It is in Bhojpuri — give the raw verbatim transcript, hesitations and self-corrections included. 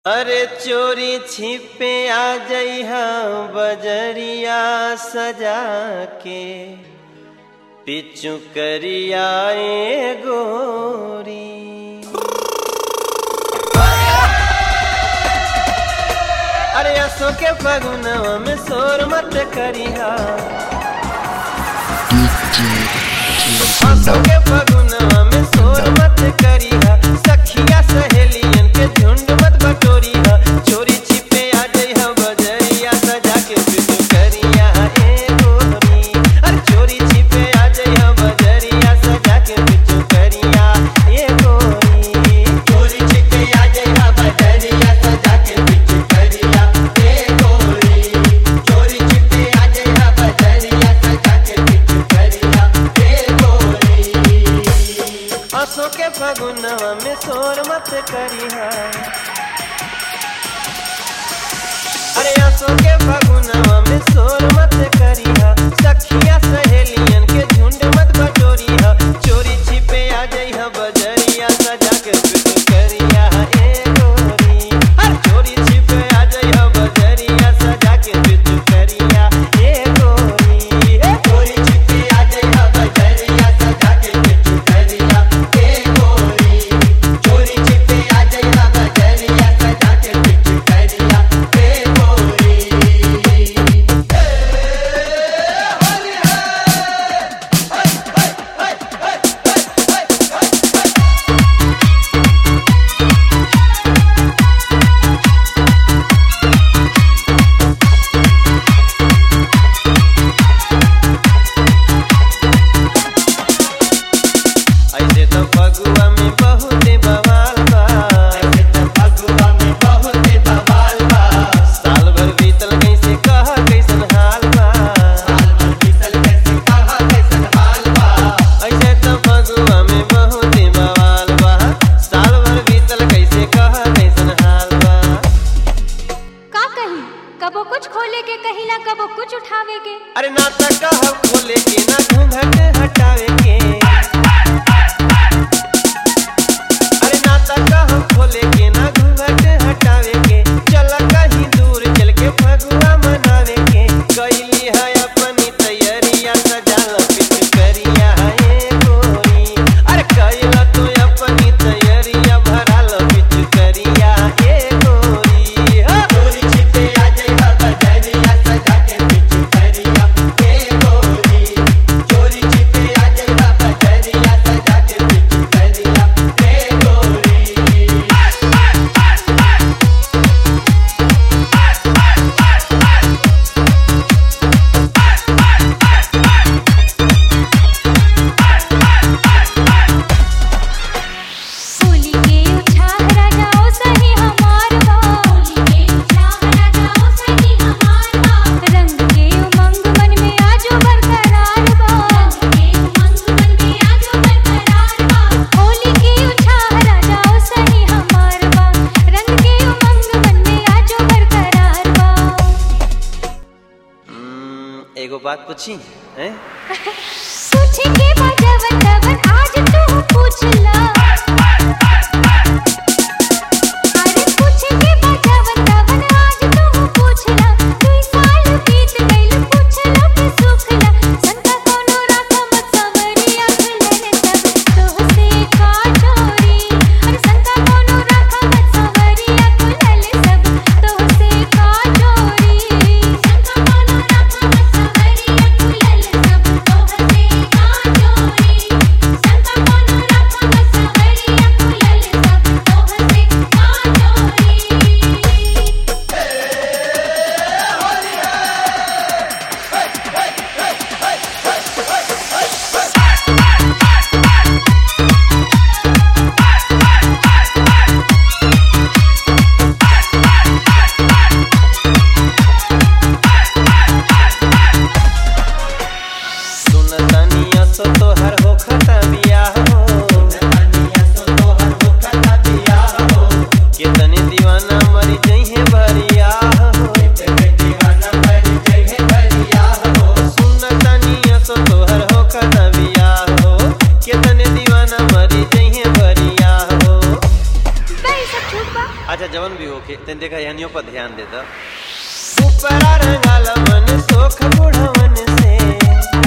अरे चोरी छिपे आ जइहा बजरिया सजा के पिचु करिया ए गोरी। अरे असो के फगुनवा में शोर मत करिहा, असो के फगुनवा में शोर मत करिहा, सखिया सहेलियन के झुंड मत बटोरिहा। चोरी छिपे आ जइहा बजरिया सजा के पिचु करिया ए गोरी। अरे चोरी छिपे आ जइहा बजरिया सजा के पिचु करिया ए गोरी। चोरी छिपे आ जइहा बजरिया सजा के पिचु करिया ए गोरी। चोरी छिपे आ जइहा बजरिया सजा के पिचु करिया ए गोरी। असो के फगुनवा में शोर मत करिहा, अरे असो के फगुनवा में शोर मत करिहा, सखिया सहेलियन के झुंड मत बटोरिहा। चोरी छिपे आ जइहा बजरिया सजा के पिचु करिया ए गोरी। हर चोरी छिपे आ जइहा बजरिया सजा के पिचु करिया ए गोरी। हे चोरी छिपे आ जइहा बजरिया सजा के पिचु करिया ए गोरी। चोरी छिपे आ जइहा बजरिया सजा के पिचु करिया ए गोरी। ऐसे तो फगुआ में बहुत बवाल बा, ऐसे तो फगुआ में बहुत बवाल बा। साल भर बीतल कैसे कहा कैसन हाल बा। साल भर बीतल कैसे कहा कैसन हाल बा। ऐसे तो फगुआ में बहुत बवाल बा, साल भर बीतल कैसे कहा कैसन हाल बा। का कही कबो कुछ खोले के कही ना कबो कुछ उठावे के। अरे ना त कहा खोले के ना घूंघट हटावे के, अरे ना त कहा खोले के ना घूंघट हटावे के। चल कहीं दूर चल के फगुआ मनावे के। कैली है अपनी तैयारिया सजाल पिचु करिया ए गोरी। अरे कैला तू अपनी तैयारिया भराल पिचु करिया ए गोरी। हाँ। चोरी छिपे आ जइहा बजरिया सजा के पिचु करिया ए गोरी। चोरी छिपे आ जइहा बजरिया सजा के पिचु करिया ए गोरी। होली के उछाह राजाओ सही हमार बा, होली के उछाह राजाओ सही हमार बा। रंग के उमंग मन में आजो बरकरार बा, रंग के उमंग मन में आजो बरकरार बा। होली के उछाह राजाओ सही हमार बा, रंग के उमंग मन में आजो बरकरार बा। हम्म, एगो बात पूछी हैं? पूछे के बजवन तवन आज तू पूछला, अरे पूछे के बजवन तवन आज तू पूछला। दुई साल बीत गइल पूछला के सुखला, संता कोनो राखा मत सवरिया खुलने सब तोहसे का चोरी। अरे संता कोनो राखा मत सवरिया खुलने सब तोहसे का चोरी। संता कोनो राखा मत सवरिया खुलने सब तोहसे का चोरी। संता कोनो राखा मत सवरिया तेन देखा यानियों पर ध्यान दे दो ऊपरा रंगाला मन सोख बुढ़वन से